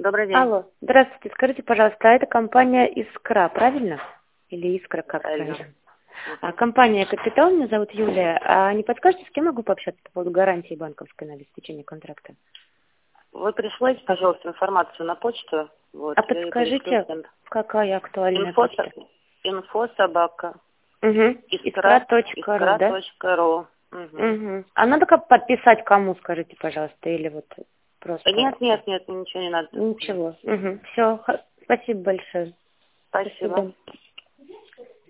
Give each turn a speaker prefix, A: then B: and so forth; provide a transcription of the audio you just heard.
A: Добрый день.
B: Алло, здравствуйте, скажите, пожалуйста, а это компания «Искра», правильно? Или «Искра», как
A: Правильно.
B: правильно? Компания «Капитал», меня зовут Юлия. А не подскажете, с кем могу пообщаться по поводу гарантии банковской на обеспечение контракта?
A: Вы присылайте, пожалуйста, информацию на почту. Вот,
B: А
A: я ее пришлю
B: подскажите,
A: всем.
B: какая актуальная
A: Инфо,
B: почта?
A: инфо собака.
B: Угу. Искра.ру, да?
A: Искра.ру. Угу.
B: Угу. А надо как подписать кому, скажите, пожалуйста, или вот просто...
A: Нет, ничего не надо.
B: Ничего. Угу. Все, спасибо большое. До
A: Спасибо.
B: свидания.